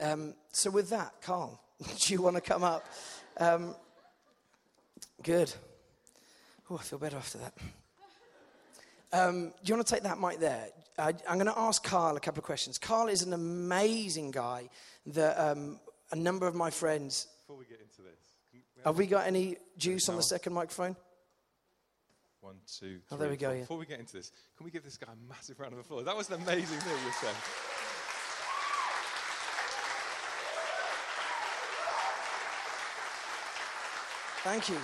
So with that, Carl, do you want to come up? Good. Oh, I feel better after that. Do you want to take that mic there? I'm going to ask Carl a couple of questions. Carl is an amazing guy that a number of my friends... Before we get into this... Have we got any juice on the second microphone? 1, 2, 3. Oh, there we go, yeah. Before we get into this, can we give this guy a massive round of applause? That was an amazing thing you said. Thank you.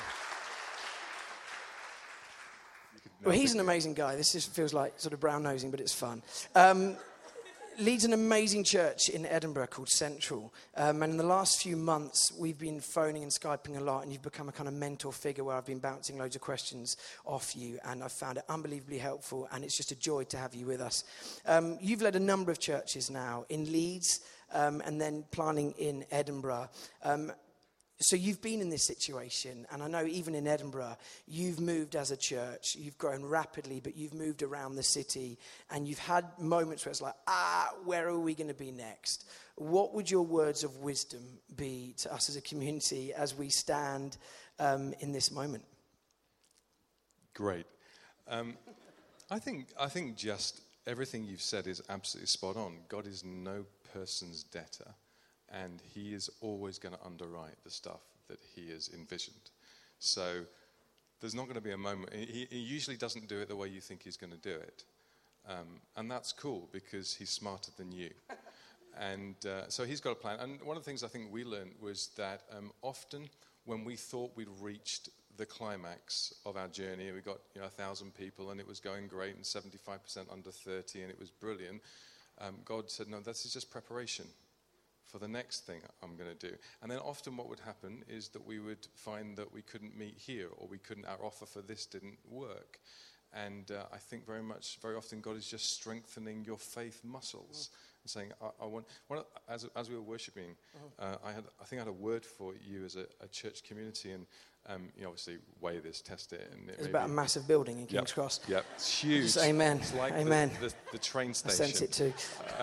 Well, he's an amazing guy. This just feels like sort of brown-nosing, but it's fun. Leads an amazing church in Edinburgh called Central. And in the last few months, we've been phoning and Skyping a lot, and you've become a kind of mentor figure where I've been bouncing loads of questions off you, and I've found it unbelievably helpful, and it's just a joy to have you with us. You've led a number of churches now in Leeds, and then planning in Edinburgh. So you've been in this situation, and I know even in Edinburgh, you've moved as a church, you've grown rapidly, but you've moved around the city, and you've had moments where it's like, where are we going to be next? What would your words of wisdom be to us as a community as we stand in this moment? Great. I think just everything you've said is absolutely spot on. God is no person's debtor. And he is always going to underwrite the stuff that he has envisioned. So there's not going to be a moment. He usually doesn't do it the way you think he's going to do it. And that's cool because he's smarter than you. And so he's got a plan. And one of the things I think we learned was that often when we thought we'd reached the climax of our journey, we got 1,000 people and it was going great and 75% under 30 and it was brilliant. God said, no, this is just preparation for the next thing I'm going to do. And then often what would happen is that we would find that we couldn't meet here, or our offer for this didn't work. And I think very often God is just strengthening your faith muscles and saying, I want as we were worshiping, I think I had a word for you as a church community, and obviously weigh this, test it. And it's about a massive building in King's Cross. Yeah, it's huge. Just amen. It's like amen. The train station. I sense it too.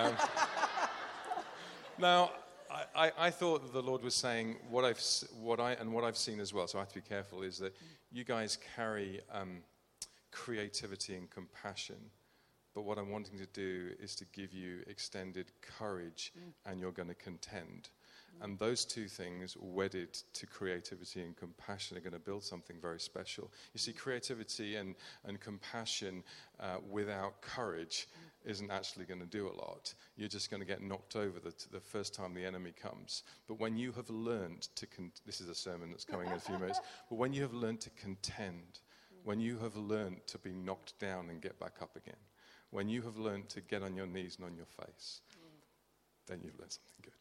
Now, I thought that the Lord was saying what I've seen as well. So I have to be careful. Is that you guys carry creativity and compassion, but what I'm wanting to do is to give you extended courage, and you're going to contend. And those two things, wedded to creativity and compassion, are going to build something very special. You see, creativity and compassion without courage isn't actually going to do a lot. You're just going to get knocked over the first time the enemy comes. But when you have learned to, this is a sermon that's coming in a few minutes, but when you have learned to contend, when you have learned to be knocked down and get back up again, when you have learned to get on your knees and on your face, then you've learned something good.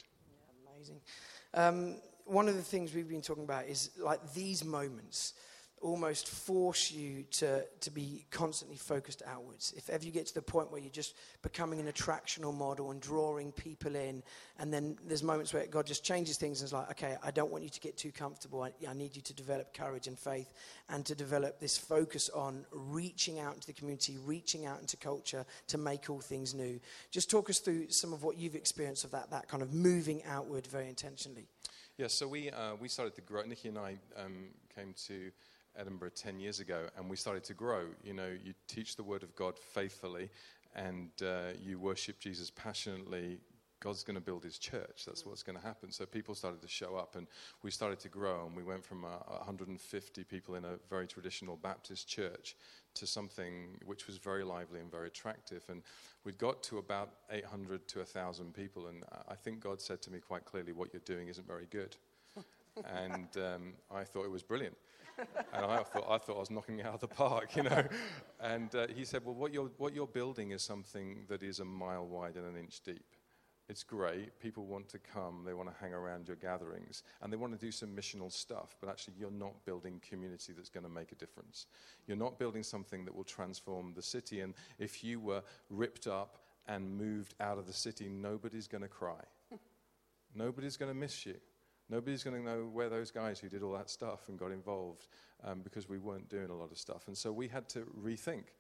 Yeah, amazing. One of the things we've been talking about is like these moments almost force you to be constantly focused outwards. If ever you get to the point where you're just becoming an attractional model and drawing people in, and then there's moments where God just changes things and is like, okay, I don't want you to get too comfortable. I need you to develop courage and faith, and to develop this focus on reaching out into the community, reaching out into culture to make all things new. Just talk us through some of what you've experienced of that kind of moving outward very intentionally. Yeah, so we started to grow. Nikki and I came to Edinburgh 10 years ago, and we started to grow. You teach the word of God faithfully, and you worship Jesus passionately. God's going to build his church. That's what's going to happen. So people started to show up, and we started to grow, and we went from 150 people in a very traditional Baptist church to something which was very lively and very attractive. And we'd got to about 800 to 1,000 people, and I think God said to me quite clearly, what you're doing isn't very good. And I thought it was brilliant. And I thought I was knocking it out of the park, And he said, well, what you're building is something that is a mile wide and an inch deep. It's great. People want to come. They want to hang around your gatherings. And they want to do some missional stuff. But actually, you're not building community that's going to make a difference. You're not building something that will transform the city. And if you were ripped up and moved out of the city, nobody's going to cry. Nobody's going to miss you. Nobody's going to know where those guys who did all that stuff and got involved, because we weren't doing a lot of stuff. And so we had to rethink.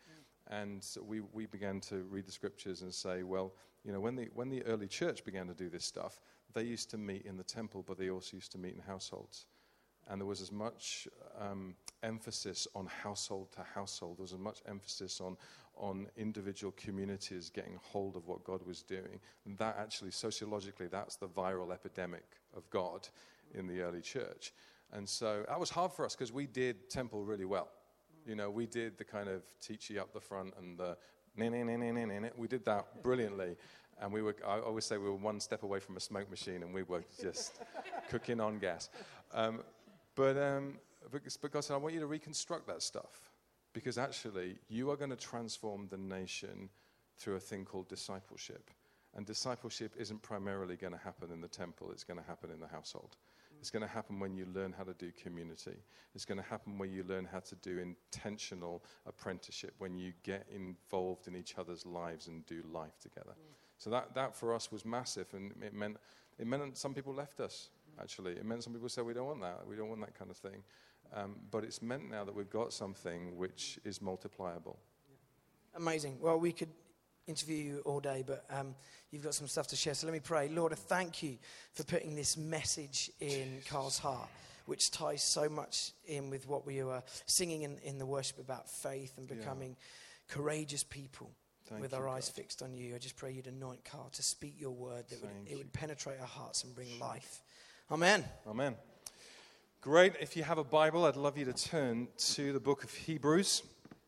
And we began to read the scriptures and say, well, when the early church began to do this stuff, they used to meet in the temple, but they also used to meet in households. And there was as much emphasis on household to household. There was as much emphasis on individual communities getting hold of what God was doing. And that actually, sociologically, that's the viral epidemic of God in the early church. And so that was hard for us because we did temple really well. We did the kind of teach you up the front and the we did that brilliantly. And I always say we were one step away from a smoke machine and we were just cooking on gas. But God said, I want you to reconstruct that stuff because actually you are going to transform the nation through a thing called discipleship. And discipleship isn't primarily going to happen in the temple. It's going to happen in the household. It's going to happen when you learn how to do community. It's going to happen when you learn how to do intentional apprenticeship, when you get involved in each other's lives and do life together. So that for us was massive, and it meant some people left us, actually. It meant some people said, we don't want that. We don't want that kind of thing. But it's meant now that we've got something which is multipliable. Amazing. Well, we could interview you all day, but you've got some stuff to share. So let me pray. Lord, I thank you for putting this message in Carl's heart, which ties so much in with what we were singing in the worship about faith and becoming courageous people with our eyes fixed on you. I just pray you'd anoint Carl to speak your word, that it would penetrate our hearts and bring life. Amen. Amen. Great. If you have a Bible, I'd love you to turn to the book of Hebrews.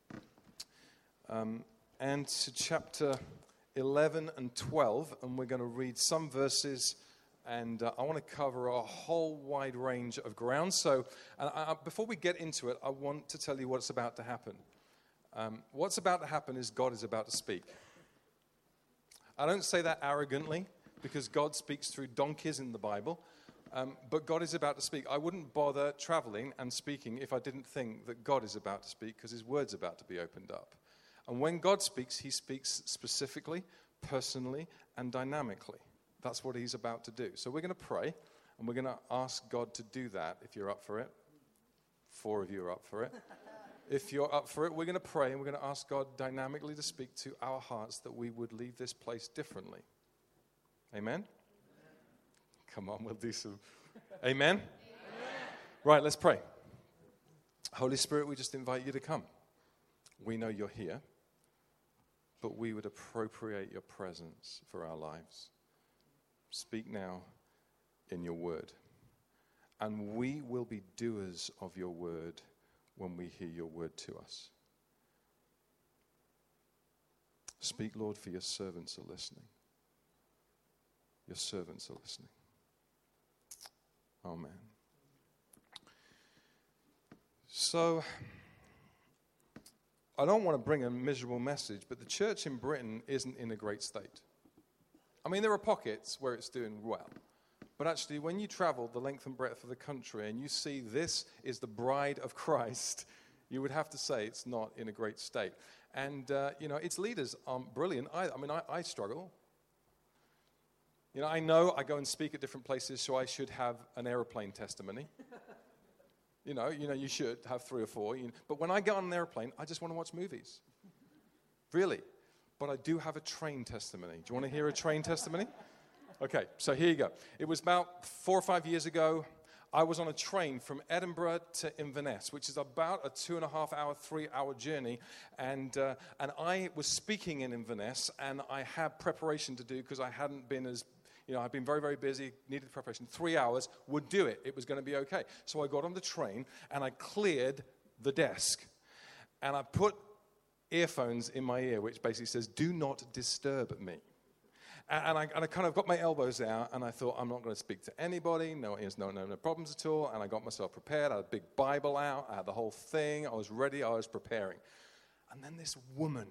And to chapter 11 and 12, and we're going to read some verses, and I want to cover a whole wide range of ground. So before we get into it, I want to tell you what's about to happen. What's about to happen is God is about to speak. I don't say that arrogantly, because God speaks through donkeys in the Bible, but God is about to speak. I wouldn't bother traveling and speaking if I didn't think that God is about to speak, because his word's about to be opened up. And when God speaks, he speaks specifically, personally, and dynamically. That's what he's about to do. So we're going to pray, and we're going to ask God to do that, if you're up for it. 4 of you are up for it. If you're up for it, we're going to pray, and we're going to ask God dynamically to speak to our hearts that we would leave this place differently. Amen? Come on, we'll do some. Amen? Right, let's pray. Holy Spirit, we just invite you to come. We know you're here, but we would appropriate your presence for our lives. Speak now in your word, and we will be doers of your word when we hear your word to us. Speak, Lord, for your servants are listening. Your servants are listening. Amen. So, I don't want to bring a miserable message, but the church in Britain isn't in a great state. I mean, there are pockets where it's doing well. But actually, when you travel the length and breadth of the country and you see this is the bride of Christ, you would have to say it's not in a great state. And, its leaders aren't brilliant either. I mean, I struggle. I know I go and speak at different places, so I should have an airplane testimony. You should have 3 or 4. But when I get on an airplane, I just want to watch movies. Really. But I do have a train testimony. Do you want to hear a train testimony? Okay, so here you go. It was about 4 or 5 years ago. I was on a train from Edinburgh to Inverness, which is about a 2.5-hour, 3-hour journey. And I was speaking in Inverness, and I had preparation to do because I hadn't been as... I'd been very, very busy, needed preparation. 3 hours would do it. It was going to be okay. So I got on the train, and I cleared the desk. And I put earphones in my ear, which basically says, do not disturb me. And I kind of got my elbows out, and I thought, I'm not going to speak to anybody. No problems at all. And I got myself prepared. I had a big Bible out. I had the whole thing. I was ready. I was preparing. And then this woman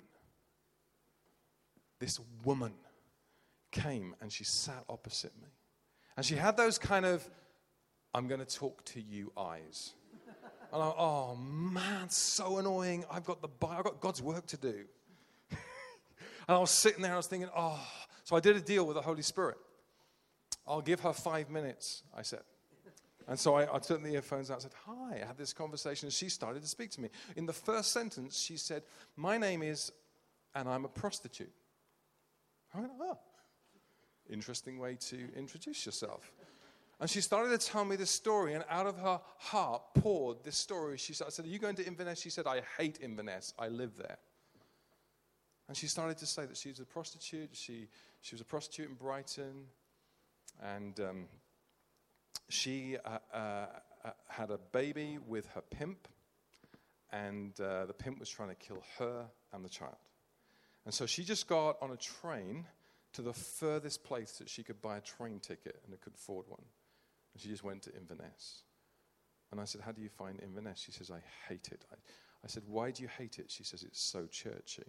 came and she sat opposite me. And she had those kind of, I'm going to talk to you eyes. And I'm, oh man, so annoying. I've got God's work to do. And I was sitting there, I was thinking, so I did a deal with the Holy Spirit. I'll give her 5 minutes, I said. And so I took the earphones out and said, hi. I had this conversation, and she started to speak to me. In the first sentence, she said, my name is, and I'm a prostitute. I went, oh, interesting way to introduce yourself. And she started to tell me this story, and out of her heart poured this story. I said, are you going to Inverness? She said, I hate Inverness. I live there. And she started to say that she was a prostitute. She was a prostitute in Brighton. And she had a baby with her pimp. And the pimp was trying to kill her and the child. And so she just got on a train to the furthest place that she could buy a train ticket and could afford one. And she just went to Inverness. And I said, how do you find Inverness? She says, I hate it. I said, why do you hate it? She says, it's so churchy.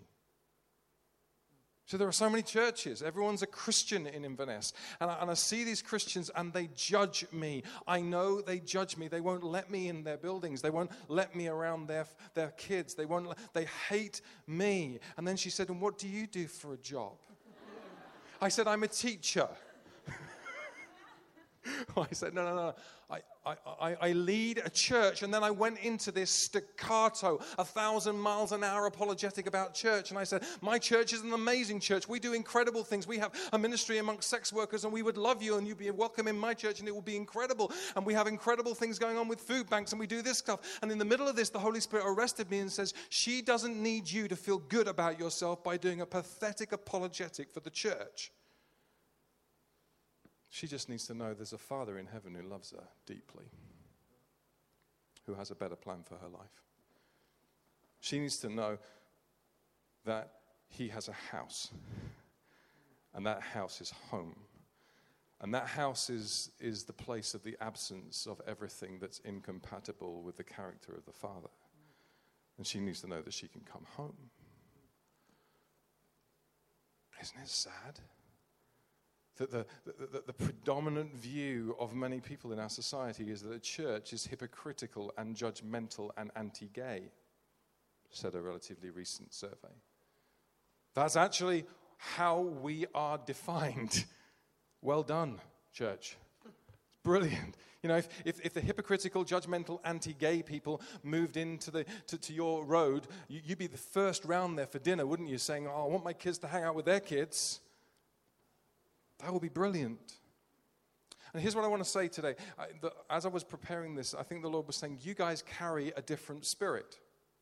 So there are so many churches. Everyone's a Christian in Inverness. And I see these Christians and they judge me. I know they judge me. They won't let me in their buildings. They won't let me around their kids. They hate me. And then she said, and what do you do for a job? I said, I'm a teacher. I said, no. I lead a church, and then I went into this staccato, 1,000 miles an hour apologetic about church, and I said, my church is an amazing church. We do incredible things. We have a ministry amongst sex workers, and we would love you, and you'd be welcome in my church, and it will be incredible. And we have incredible things going on with food banks, and we do this stuff. And in the middle of this, the Holy Spirit arrested me and says, she doesn't need you to feel good about yourself by doing a pathetic apologetic for the church. She just needs to know there's a Father in heaven who loves her deeply, who has a better plan for her life. She needs to know that he has a house, and that house is home. And that house is the place of the absence of everything that's incompatible with the character of the Father. And she needs to know that she can come home. Isn't it sad? That the predominant view of many people in our society is that the church is hypocritical and judgmental and anti-gay, said a relatively recent survey. That's actually how we are defined. Well done, church. It's brilliant. You know, if the hypocritical, judgmental, anti-gay people moved into to your road, you'd be the first round there for dinner, wouldn't you? Saying, oh, I want my kids to hang out with their kids. That would be brilliant. And here's what I want to say today. As I was preparing this, I think the Lord was saying, you guys carry a different spirit.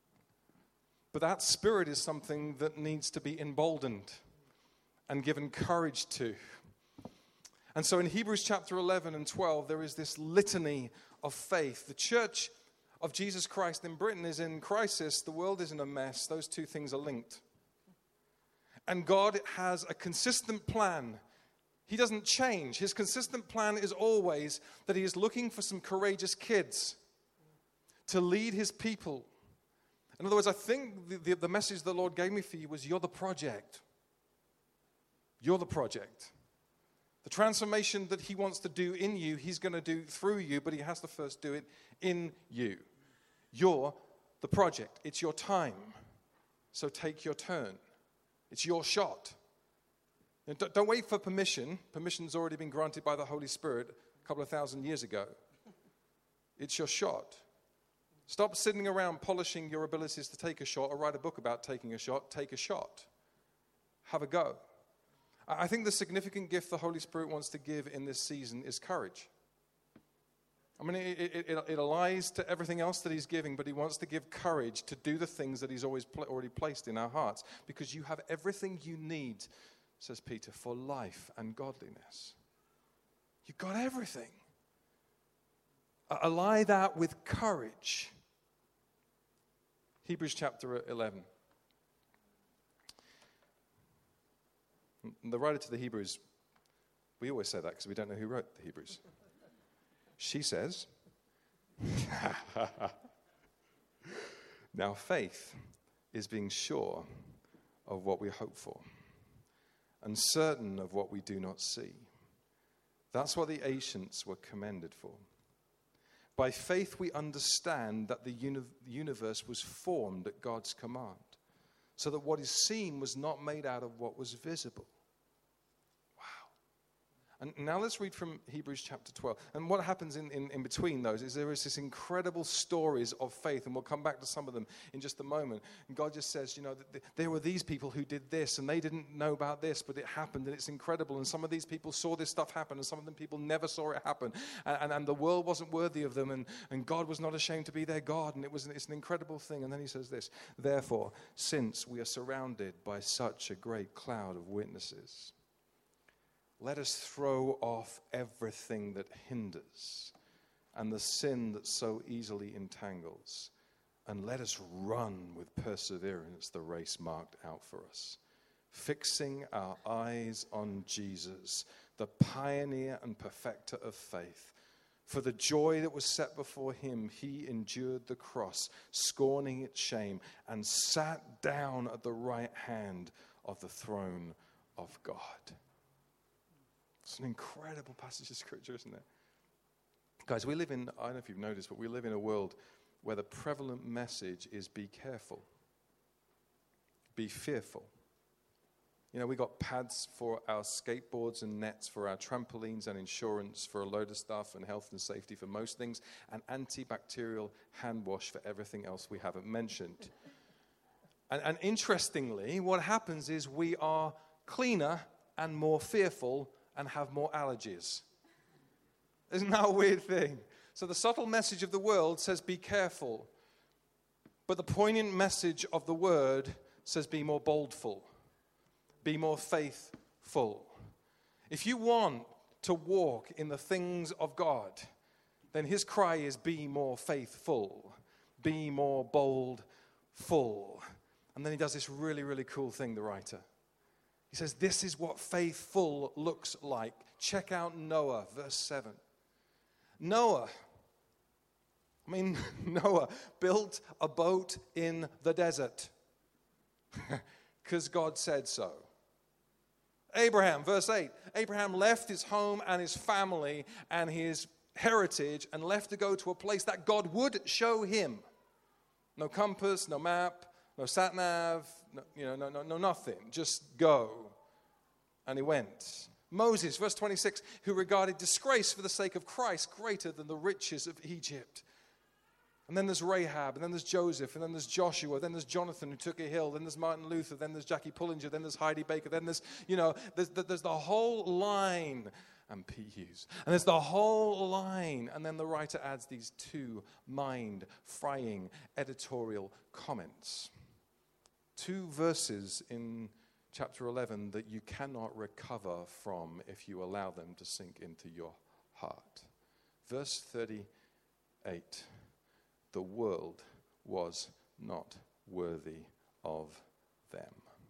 But that spirit is something that needs to be emboldened and given courage to. And so in Hebrews chapter 11 and 12, there is this litany of faith. The church of Jesus Christ in Britain is in crisis. The world is in a mess. Those two things are linked. And God has a consistent plan. He doesn't change. His consistent plan is always that he is looking for some courageous kids to lead his people. In other words, I think the message the Lord gave me for you was, you're the project. You're the project. The transformation that he wants to do in you, he's going to do through you, but he has to first do it in you. You're the project. It's your time. So take your turn. It's your shot. Don't wait for permission. Permission's already been granted by the Holy Spirit a couple of 1,000 years ago. It's your shot. Stop sitting around polishing your abilities to take a shot or write a book about taking a shot. Take a shot. Have a go. I think the significant gift the Holy Spirit wants to give in this season is courage. I mean, it allies to everything else that he's giving, but he wants to give courage to do the things that he's already placed in our hearts, because you have everything you need, says Peter, for life and godliness. You've got everything. Ally that with courage. Hebrews chapter 11. The writer to the Hebrews, we always say that because we don't know who wrote the Hebrews. She says, now faith is being sure of what we hope for and certain of what we do not see. That's what the ancients were commended for. By faith we understand that the universe was formed at God's command, so that what is seen was not made out of what was visible. Wow. And now let's read from Hebrews chapter 12. And what happens in between those is there is this incredible stories of faith, and we'll come back to some of them in just a moment. And God just says, there were these people who did this, and they didn't know about this, but it happened, and it's incredible. And some of these people saw this stuff happen, and some of them people never saw it happen. And the world wasn't worthy of them, and God was not ashamed to be their God, and it's an incredible thing. And then he says this, therefore, since we are surrounded by such a great cloud of witnesses, let us throw off everything that hinders and the sin that so easily entangles, and let us run with perseverance the race marked out for us, fixing our eyes on Jesus, the pioneer and perfecter of faith. For the joy that was set before him, he endured the cross, scorning its shame, and sat down at the right hand of the throne of God. It's an incredible passage of scripture, isn't it? Guys, we live in, I don't know if you've noticed, but we live in a world where the prevalent message is be careful, be fearful. We got pads for our skateboards and nets for our trampolines and insurance for a load of stuff and health and safety for most things, and antibacterial hand wash for everything else we haven't mentioned. And interestingly, what happens is we are cleaner and more fearful and have more allergies. Isn't that a weird thing? So the subtle message of the world says be careful, but the poignant message of the word says be more boldful, be more faithful. If you want to walk in the things of God, then his cry is be more faithful, be more boldful. And then he does this really, really cool thing, the writer. He says, this is what faithful looks like. Check out Noah, verse 7. Noah built a boat in the desert because God said so. Abraham, verse 8. Abraham left his home and his family and his heritage and left to go to a place that God would show him. No compass, no map, no sat-nav, no nothing. Just go. And he went. Moses, verse 26, who regarded disgrace for the sake of Christ greater than the riches of Egypt. And then there's Rahab, and then there's Joseph, and then there's Joshua, then there's Jonathan who took a hill, then there's Martin Luther, then there's Jackie Pullinger, then there's Heidi Baker, then there's the whole line, and Pete Hughes. And there's the whole line, and then the writer adds these two mind-frying editorial comments. 2 verses in chapter 11 that you cannot recover from if you allow them to sink into your heart. Verse 38, the world was not worthy of them.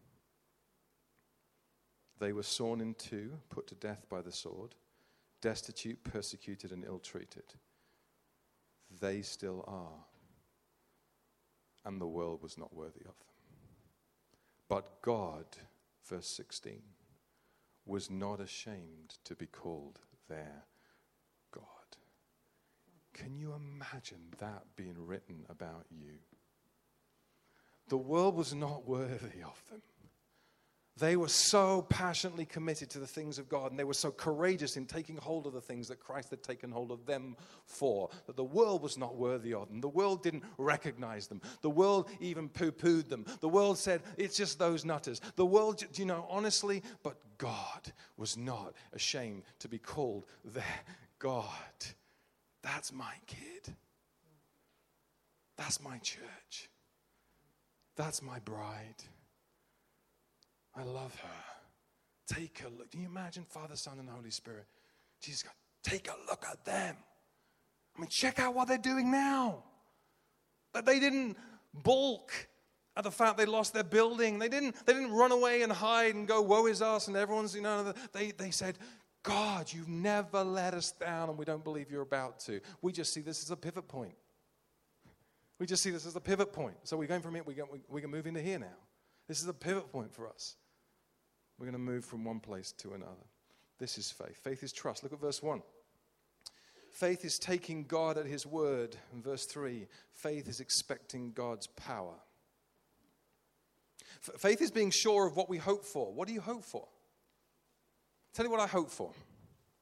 They were sawn in two, put to death by the sword, destitute, persecuted, and ill-treated. They still are, and the world was not worthy of them. But God, verse 16, was not ashamed to be called their God. Can you imagine that being written about you? The world was not worthy of them. They were so passionately committed to the things of God, and they were so courageous in taking hold of the things that Christ had taken hold of them for, that the world was not worthy of them. The world didn't recognize them. The world even poo-pooed them. The world said, it's just those nutters. The world, honestly, but God was not ashamed to be called their God. That's my kid. That's my church. That's my bride. I love her. Take a look. Can you imagine Father, Son, and Holy Spirit? Jesus, God, take a look at them. Check out what they're doing now. That they didn't balk at the fact they lost their building. They didn't run away and hide and go, woe is us, and everyone's, they said, God, you've never let us down, and we don't believe you're about to. We just see this as a pivot point. We just see this as a pivot point. So we're going from here, we can move into here now. This is a pivot point for us. We're going to move from one place to another. This is faith. Faith is trust. Look at verse 1. Faith is taking God at his word. And verse 3, faith is expecting God's power. Faith is being sure of what we hope for. What do you hope for? Tell you what I hope for.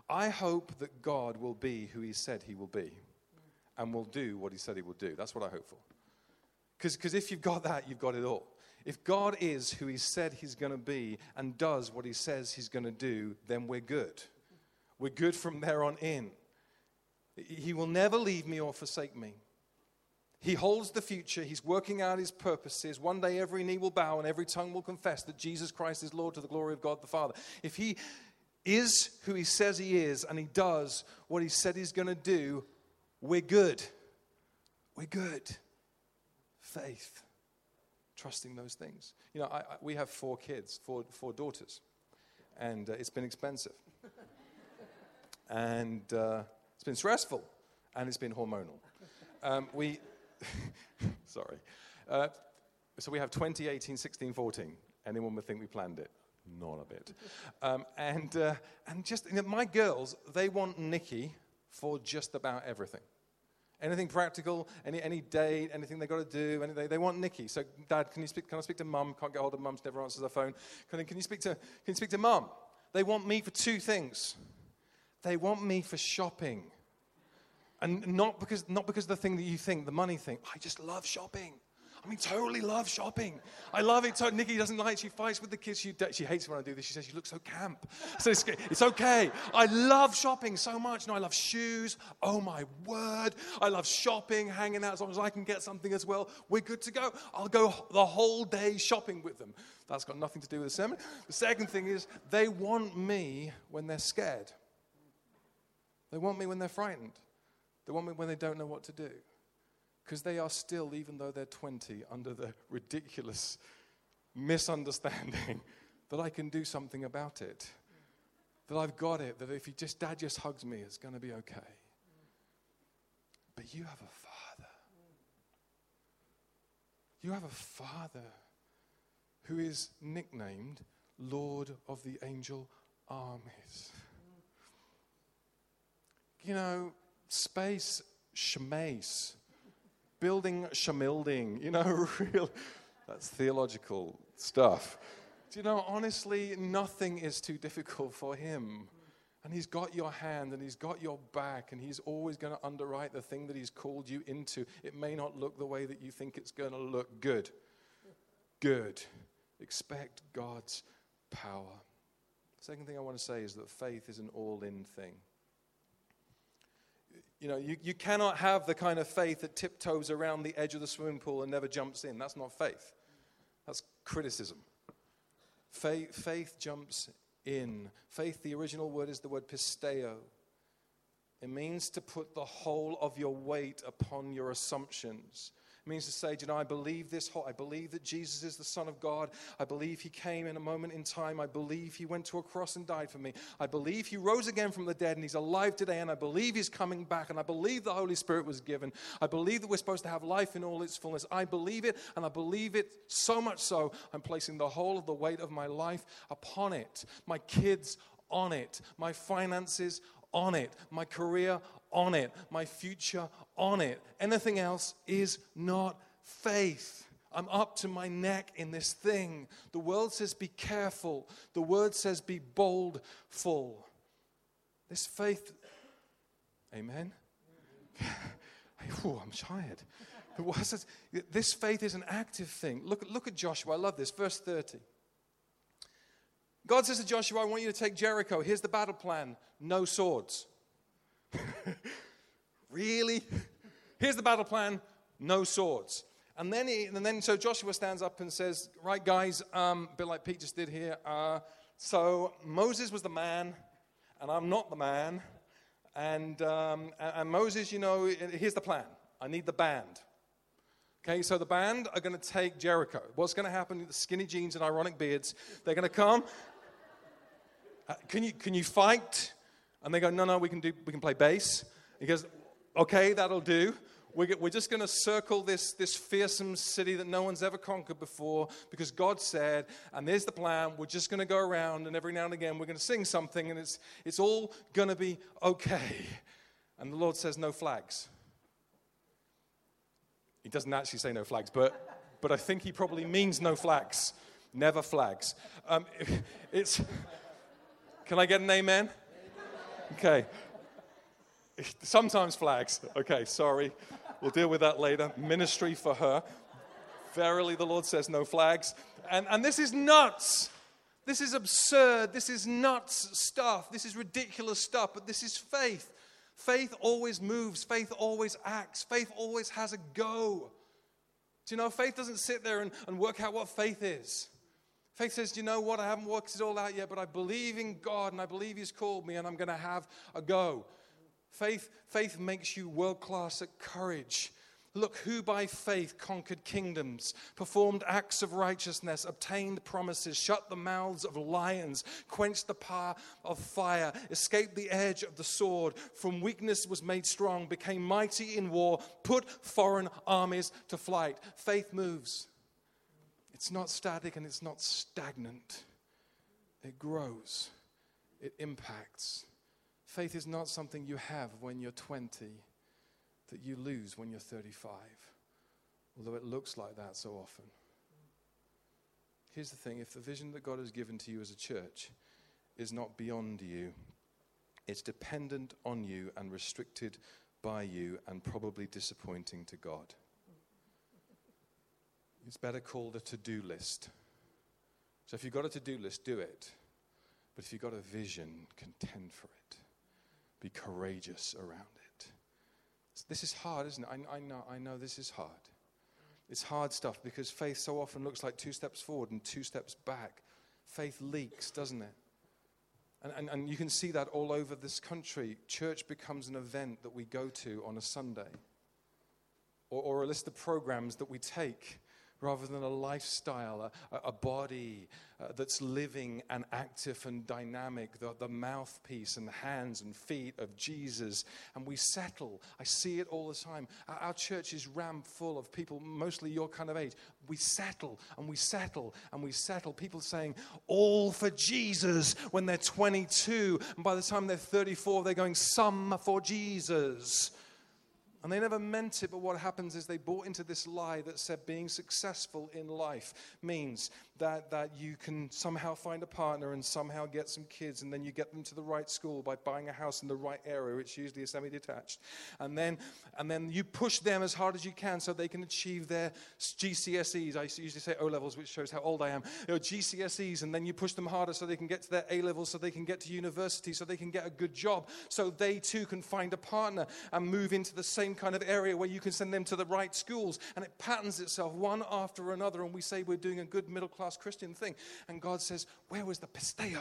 I hope that God will be who he said he will be and will do what he said he will do. That's what I hope for. Because if you've got that, you've got it all. If God is who he said he's going to be and does what he says he's going to do, then we're good. We're good from there on in. He will never leave me or forsake me. He holds the future. He's working out his purposes. One day every knee will bow and every tongue will confess that Jesus Christ is Lord to the glory of God the Father. If he is who he says he is and he does what he said he's going to do, we're good. We're good. Faith. Trusting those things. You know, we have 4 kids, four daughters. And it's been expensive. And it's been stressful. And it's been hormonal. Sorry. So we have 20, 18, 16, 14. Anyone would think we planned it? Not a bit. And just, you know, my girls, they want Nikki for just about everything. Anything practical, any date, anything they got to do, anything, they want Nikki. So, Dad, can I speak to Mum? Can't get hold of Mum, she never answers her phone. Can you speak to Mum? They want me for 2 things. They want me for shopping. And not because of the thing that you think, the money thing. I just love shopping. I mean, totally love shopping. I love it. Nikki doesn't like it. She fights with the kids. She hates it when I do this. She says, you look so camp. So it's okay. I love shopping so much. No, I love shoes. Oh, my word. I love shopping, hanging out as long as I can get something as well. We're good to go. I'll go the whole day shopping with them. That's got nothing to do with the sermon. The second thing is they want me when they're scared. They want me when they're frightened. They want me when they don't know what to do. Because they are still, even though they're 20, under the ridiculous misunderstanding that I can do something about it. That I've got it, that if Dad just hugs me, it's going to be okay. But you have a Father. You have a Father who is nicknamed Lord of the Angel Armies. You know, space, shmace. Building shamilding, you know, that's theological stuff. Do you know, honestly, nothing is too difficult for him. And he's got your hand and he's got your back and he's always going to underwrite the thing that he's called you into. It may not look the way that you think it's going to look. Good. Good. Expect God's power. The second thing I want to say is that faith is an all-in thing. You know, you cannot have the kind of faith that tiptoes around the edge of the swimming pool and never jumps in. That's not faith. That's criticism. Faith jumps in. Faith, the original word is the word pisteo. It means to put the whole of your weight upon your assumptions. It means to say, you know, I believe this whole. I believe that Jesus is the Son of God. I believe he came in a moment in time. I believe he went to a cross and died for me. I believe he rose again from the dead and he's alive today. And I believe he's coming back. And I believe the Holy Spirit was given. I believe that we're supposed to have life in all its fullness. I believe it, and I believe it so much so, I'm placing the whole of the weight of my life upon it. My kids on it. My finances on it. My career on it. My future on it. Anything else is not faith. I'm up to my neck in this thing. The world says be careful. The word says be boldful. This faith, amen? I'm tired. This faith is an active thing. Look at Joshua. I love this. Verse 30. God says to Joshua, I want you to take Jericho. Here's the battle plan. No swords. Really? Here's the battle plan. No swords. And then so Joshua stands up and says, right, guys, a bit like Pete just did here. So Moses was the man, and I'm not the man. And Moses, you know, here's the plan. I need the band. Okay, so the band are going to take Jericho. What's going to happen? The skinny jeans and ironic beards, they're going to come. Can you fight? And they go, no, we can play bass. He goes, okay, that'll do. We're just going to circle this fearsome city that no one's ever conquered before because God said, and there's the plan. We're just going to go around, and every now and again we're going to sing something, and it's all going to be okay. And the Lord says, no flags. He doesn't actually say no flags, but I think he probably means no flags. Never flags. Can I get an amen? Okay. Sometimes flags. Okay, sorry. We'll deal with that later. Ministry for her. Verily, the Lord says no flags. And this is nuts. This is absurd. This is nuts stuff. This is ridiculous stuff. But this is faith. Faith always moves. Faith always acts. Faith always has a go. Do you know, faith doesn't sit there and work out what faith is. Faith says, do you know what? I haven't worked it all out yet, but I believe in God and I believe He's called me and I'm going to have a go. Faith makes you world-class at courage. Look who by faith conquered kingdoms, performed acts of righteousness, obtained promises, shut the mouths of lions, quenched the power of fire, escaped the edge of the sword, from weakness was made strong, became mighty in war, put foreign armies to flight. Faith moves. It's not static and it's not stagnant. It grows. It impacts. Faith is not something you have when you're 20 that you lose when you're 35, although it looks like that so often. Here's the thing, if the vision that God has given to you as a church is not beyond you, it's dependent on you and restricted by you and probably disappointing to God. It's better called a to-do list. So if you've got a to-do list, do it. But if you've got a vision, contend for it. Be courageous around it. This is hard, isn't it? I know this is hard. It's hard stuff because faith so often looks like 2 steps forward and 2 steps back. Faith leaks, doesn't it? And you can see that all over this country. Church becomes an event that we go to on a Sunday. Or a list of programs that we take rather than a lifestyle, a body that's living and active and dynamic, the mouthpiece and the hands and feet of Jesus. And we settle. I see it all the time. Our church is rammed full of people, mostly your kind of age. We settle and we settle and we settle. People saying, all for Jesus when they're 22. And by the time they're 34, they're going, some for Jesus. And they never meant it, but what happens is they bought into this lie that said being successful in life means that you can somehow find a partner and somehow get some kids, and then you get them to the right school by buying a house in the right area, which usually is semi-detached. And then you push them as hard as you can so they can achieve their GCSEs. I usually say O-levels, which shows how old I am. GCSEs, and then you push them harder so they can get to their A-levels, so they can get to university, so they can get a good job, so they too can find a partner and move into the same kind of area where you can send them to the right schools. And it patterns itself one after another, and we say we're doing a good middle-class Christian thing. And God says, where was the pisteo?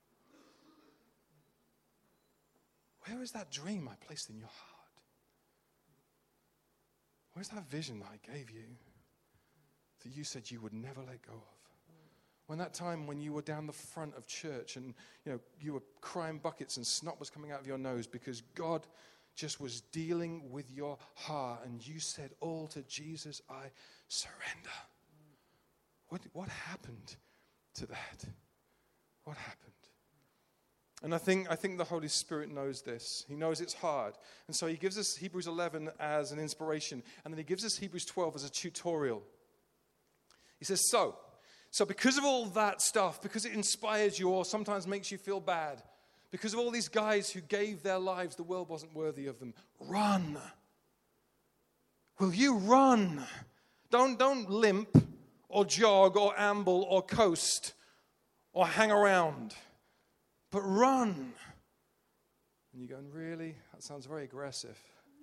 Where is that dream I placed in your heart? Where's that vision that I gave you that you said you would never let go of? When that time when you were down the front of church and you were crying buckets and snot was coming out of your nose because God just was dealing with your heart and you said, all to Jesus I surrender. What happened to that? What happened? And I think the Holy Spirit knows this. He knows it's hard. And so he gives us Hebrews 11 as an inspiration. And then he gives us Hebrews 12 as a tutorial. He says, so because of all that stuff, because it inspires you or sometimes makes you feel bad, because of all these guys who gave their lives, the world wasn't worthy of them. Run. Will you run? Don't limp or jog or amble or coast or hang around, but run. And you're going, really? That sounds very aggressive.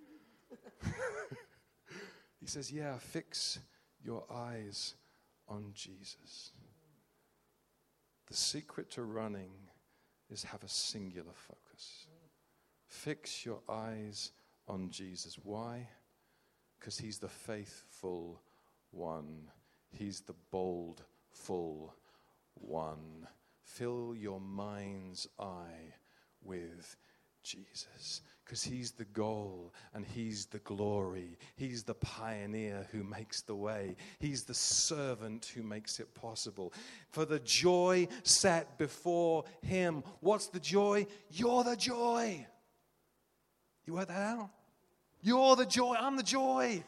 He says, yeah, fix your eyes on Jesus. The secret to running is have a singular focus. Fix your eyes on Jesus. Why? Because he's the faithful one. He's the bold, full one. Fill your mind's eye with Jesus. Because he's the goal and he's the glory. He's the pioneer who makes the way. He's the servant who makes it possible. For the joy set before him. What's the joy? You're the joy. You work that out? You're the joy. I'm the joy.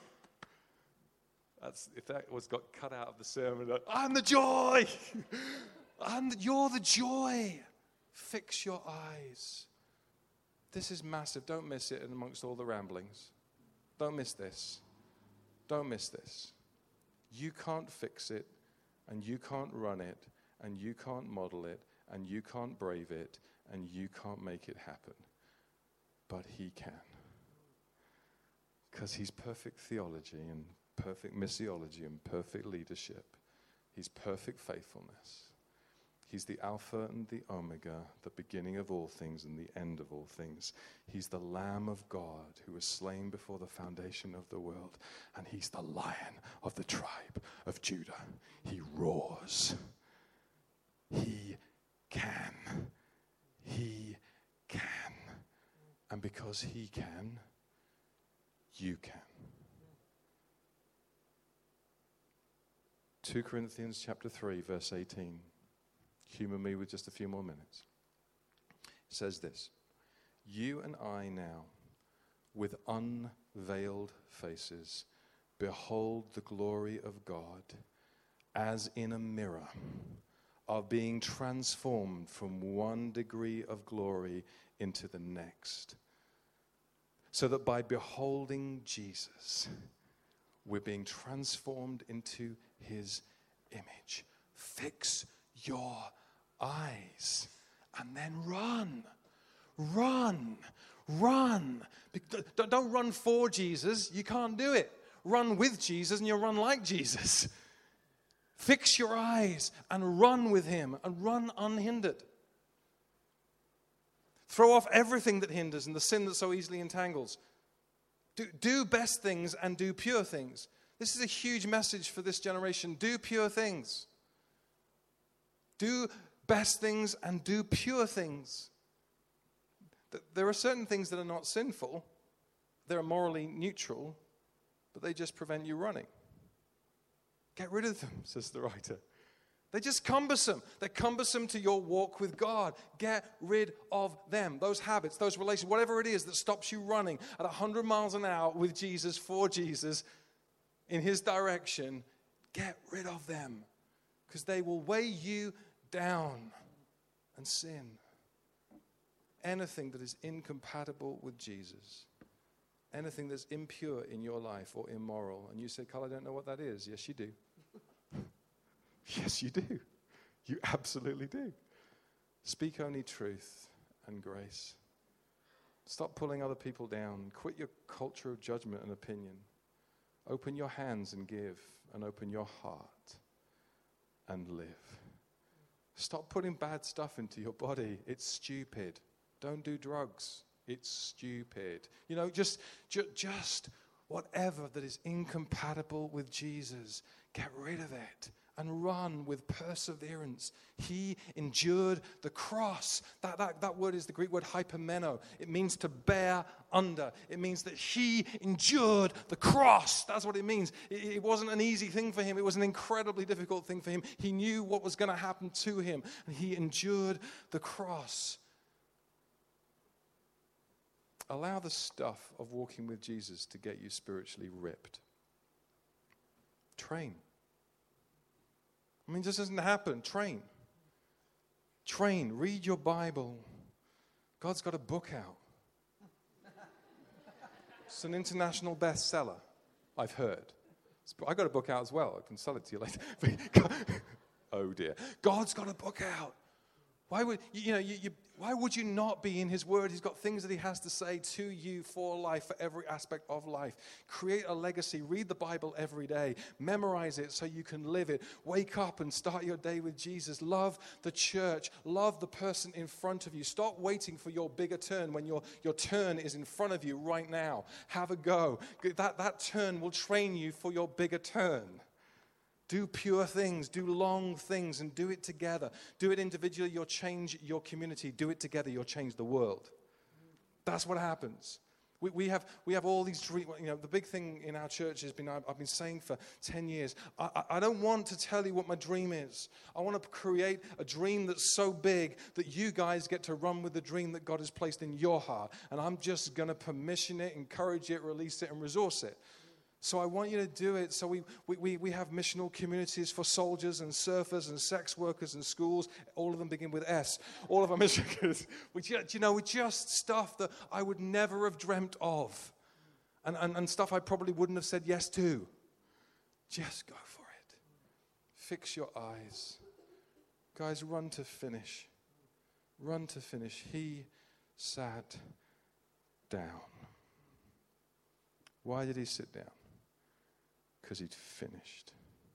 If that got cut out of the sermon, I'm the joy. You're the joy. Fix your eyes This is massive. Don't miss it amongst all the ramblings. Don't miss this. Don't miss this. You can't fix it, and you can't run it, and you can't model it, and you can't brave it, and you can't make it happen. But he can. Because he's perfect theology and perfect missiology and perfect leadership. He's perfect faithfulness. He's the Alpha and the Omega, the beginning of all things and the end of all things. He's the Lamb of God who was slain before the foundation of the world. And he's the Lion of the tribe of Judah. He roars. He can. He can. And because he can, you can. 2 Corinthians chapter 3, verse 18. Humor me with just a few more minutes. It says this: you and I now, with unveiled faces, behold the glory of God as in a mirror, are being transformed from one degree of glory into the next. So that by beholding Jesus, we're being transformed into his image. Fix your eyes and then run. Run. Don't run for Jesus. You can't do it. Run with Jesus and you'll run like Jesus. Fix your eyes and run with him and run unhindered. Throw off everything that hinders and the sin that so easily entangles. Do best things and do pure things. This is a huge message for this generation. Do pure things. Do best things and do pure things. There are certain things that are not sinful. They're morally neutral, but they just prevent you running. Get rid of them, says the writer. They're just cumbersome. They're cumbersome to your walk with God. Get rid of them. Those habits, those relations, whatever it is that stops you running at 100 miles an hour with Jesus, for Jesus, in his direction, get rid of them. Because they will weigh you down and sin. Anything that is incompatible with Jesus, anything that's impure in your life or immoral, and you say, Carl, I don't know what that is. Yes, you do. Yes, you do. You absolutely do. Speak only truth and grace. Stop pulling other people down. Quit your culture of judgment and opinion. Open your hands and give, and open your heart and live. Stop putting bad stuff into your body. It's stupid. Don't do drugs. It's stupid. You know, just whatever that is incompatible with Jesus, get rid of it and run with perseverance. He endured the cross. That word is the Greek word hypomeno. It means to bear under. It means that he endured the cross. That's what it means. It wasn't an easy thing for him. It was an incredibly difficult thing for him. He knew what was going to happen to him, and he endured the cross. Allow the stuff of walking with Jesus to get you spiritually ripped. Train. I mean, this doesn't happen. Train. Read your Bible. God's got a book out. It's an international bestseller, I've heard. I got a book out as well. I can sell it to you later. Oh dear. God's got a book out. Why would you not be in his word? He's got things that he has to say to you for life, for every aspect of life. Create a legacy. Read the Bible every day. Memorize it so you can live it. Wake up and start your day with Jesus. Love the church. Love the person in front of you. Stop waiting for your bigger turn when your turn is in front of you right now. Have a go. That turn will train you for your bigger turn. Do pure things, do long things, and do it together. Do it individually, you'll change your community. Do it together, you'll change the world. That's what happens. We have all these dreams. You know, the big thing in our church has been, I've been saying for 10 years, I don't want to tell you what my dream is. I want to create a dream that's so big that you guys get to run with the dream that God has placed in your heart. And I'm just going to permission it, encourage it, release it, and resource it. So I want you to do it. So we have missional communities for soldiers and surfers and sex workers and schools. All of them begin with S. All of our mission communities. We just stuff that I would never have dreamt of. And stuff I probably wouldn't have said yes to. Just go for it. Fix your eyes. Guys, run to finish. Run to finish. He sat down. Why did he sit down? Because he'd finished.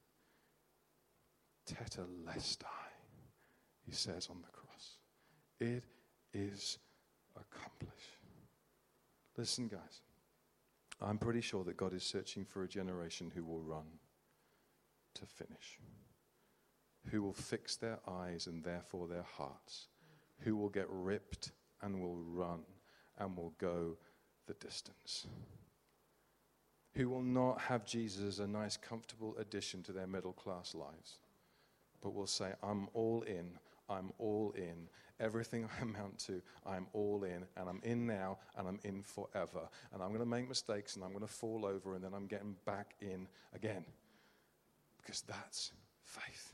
Tetelestai, he says on the cross. It is accomplished. Listen, guys. I'm pretty sure that God is searching for a generation who will run to finish. Who will fix their eyes and therefore their hearts. Who will get ripped and will run and will go the distance. Who will not have Jesus as a nice, comfortable addition to their middle-class lives, but will say, I'm all in, I'm all in. Everything I amount to, I'm all in, and I'm in now, and I'm in forever. And I'm going to make mistakes, and I'm going to fall over, and then I'm getting back in again. Because that's faith.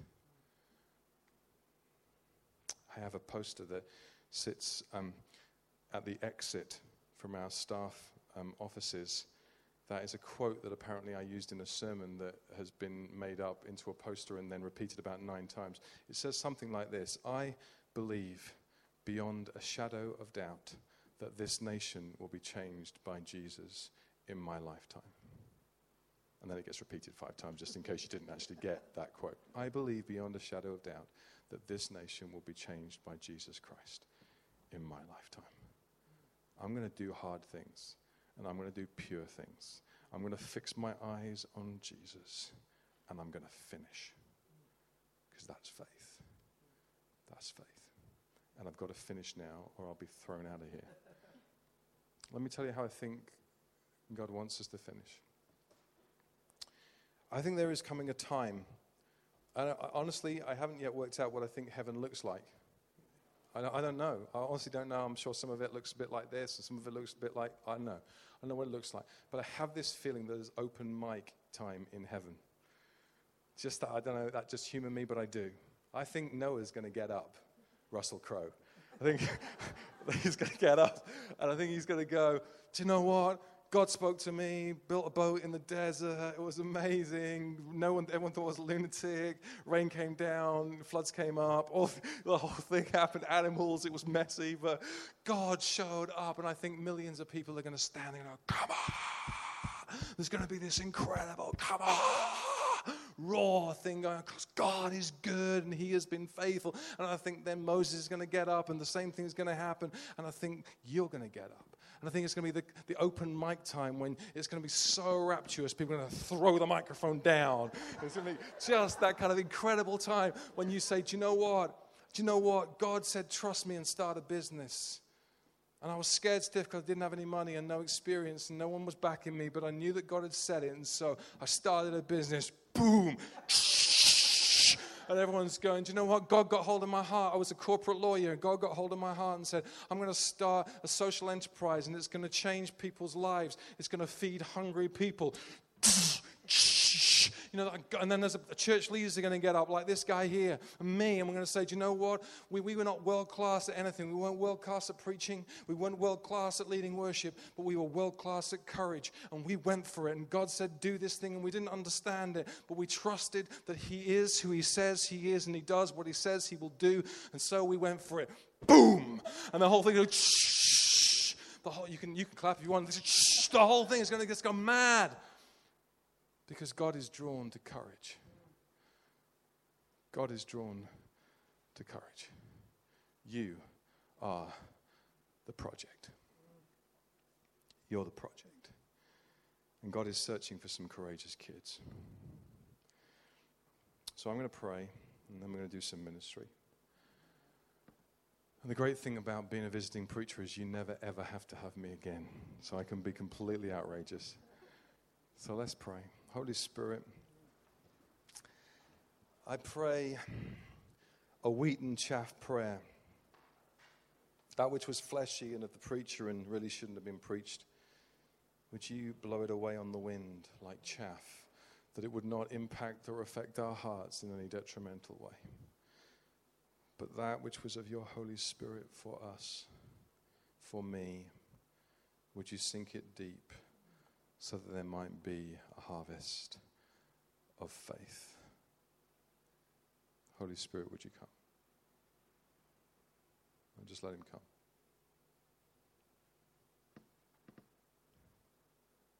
I have a poster that sits at the exit from our staff offices. That is a quote that apparently I used in a sermon that has been made up into a poster and then repeated about 9 times. It says something like this: I believe beyond a shadow of doubt that this nation will be changed by Jesus in my lifetime. And then it gets repeated 5 times just in case you didn't actually get that quote. I believe beyond a shadow of doubt that this nation will be changed by Jesus Christ in my lifetime. I'm going to do hard things. And I'm going to do pure things. I'm going to fix my eyes on Jesus. And I'm going to finish. Because that's faith. That's faith. And I've got to finish now or I'll be thrown out of here. Let me tell you how I think God wants us to finish. I think there is coming a time. And honestly, I haven't yet worked out what I think heaven looks like. I don't know. I honestly don't know. I'm sure some of it looks a bit like this, and some of it looks a bit like, I don't know. I don't know what it looks like. But I have this feeling there's open mic time in heaven. Just that, I don't know, that just humor me, but I do. I think Noah's going to get up, Russell Crowe. I think he's going to get up, and I think he's going to go, do you know what? God spoke to me, built a boat in the desert. It was amazing. Everyone thought I was a lunatic. Rain came down, floods came up. The whole thing happened. Animals, it was messy, but God showed up. And I think millions of people are going to stand there and go, come on. There's going to be this incredible, come on, raw thing going on because God is good and he has been faithful. And I think then Moses is going to get up and the same thing is going to happen. And I think you're going to get up. And I think it's going to be the open mic time when it's going to be so rapturous, people are going to throw the microphone down. It's going to be just that kind of incredible time when you say, do you know what? Do you know what? God said, trust me and start a business. And I was scared stiff because I didn't have any money and no experience and no one was backing me, but I knew that God had said it. And so I started a business. Boom. And everyone's going, do you know what? God got hold of my heart. I was a corporate lawyer, and God got hold of my heart and said, I'm going to start a social enterprise, and it's going to change people's lives. It's going to feed hungry people. You know, and then there's a church leaders are going to get up like this guy here and me, and we're going to say, do you know what? We were not world class at anything. We weren't world class at preaching. We weren't world class at leading worship, but we were world class at courage, and we went for it. And God said, do this thing, and we didn't understand it, but we trusted that he is who he says he is, and he does what he says he will do, and so we went for it. Boom! And the whole thing goes, shh. You can clap if you want. Shh. The whole thing is going to just go mad. Because God is drawn to courage. God is drawn to courage. You are the project. You're the project. And God is searching for some courageous kids. So I'm going to pray, and then we're going to do some ministry. And the great thing about being a visiting preacher is you never, ever have to have me again. So I can be completely outrageous. So let's pray. Holy Spirit, I pray a wheat and chaff prayer. That which was fleshy and of the preacher and really shouldn't have been preached. would you blow it away on the wind like chaff, that it would not impact or affect our hearts in any detrimental way. But that which was of your Holy Spirit for us, for me, would you sink it deep so that there might be a harvest of faith. Holy Spirit, would you come? And just let him come.